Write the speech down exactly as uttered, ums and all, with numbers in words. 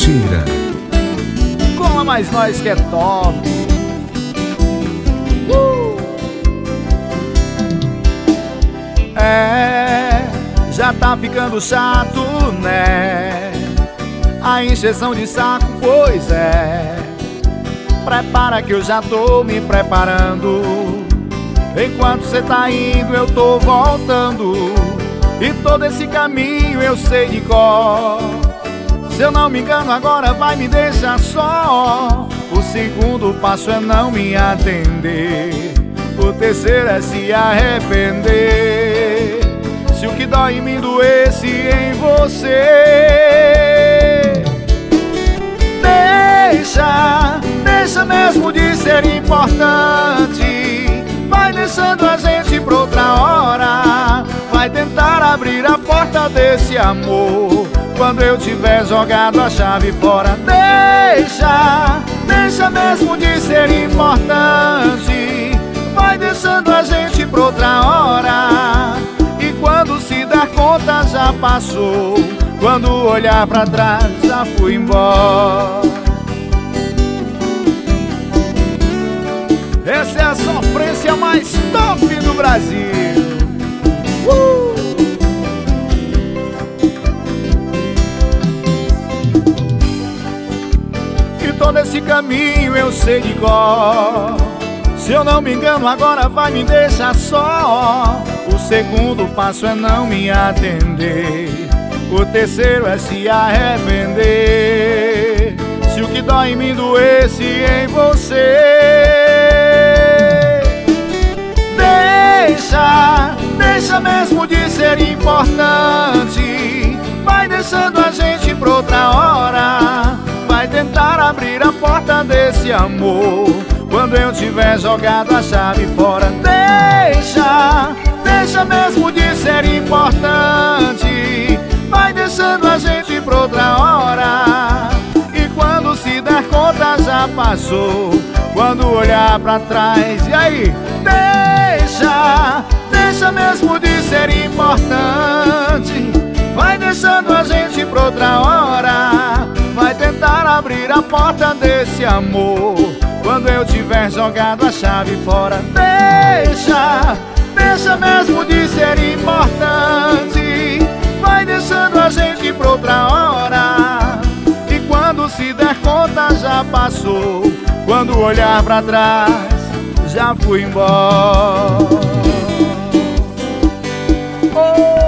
Teixeira. Cola mais nós que é top. uh! É, já tá ficando chato, né? A encheção de saco, pois é. Prepara que eu já tô me preparando. Enquanto cê tá indo eu tô voltando, e todo esse caminho eu sei de cor. Se eu não me engano agora vai me deixar só. O segundo passo é não me atender. O terceiro é se arrepender. Se o que dói em mim doesse em você, Deixa, deixa mesmo de ser importante. Vai deixando a gente pra outra hora. Vai tentar abrir a porta desse amor quando eu tiver jogado a chave fora. Deixa, deixa mesmo de ser importante. Vai deixando a gente pra outra hora. E quando se der conta já passou. Quando olhar pra trás já fui embora. Essa é a sofrência mais top do Brasil. uh! E todo esse caminho eu sei de cor. Se eu não me engano agora vai me deixar só. O segundo passo é não me atender. O terceiro é se arrepender. Se o que dói em mim doesse em você, Deixa, deixa mesmo de ser importante. Vai deixando a gente pra outra hora. Vai tentar abrir a porta desse amor quando eu tiver jogado a chave fora. Deixa, deixa mesmo de ser importante. Vai deixando a gente pra outra hora. E quando se der conta já passou. Quando olhar pra trás, e aí? Deixa, deixa mesmo de ser importante. Vai deixando a gente pra outra hora. Vai tentar abrir a porta desse amor quando eu tiver jogado a chave fora. Deixa, deixa mesmo de ser importante. Vai deixando a gente pra outra hora. E quando se der conta já passou. Quando olhar pra trás já fui embora. oh.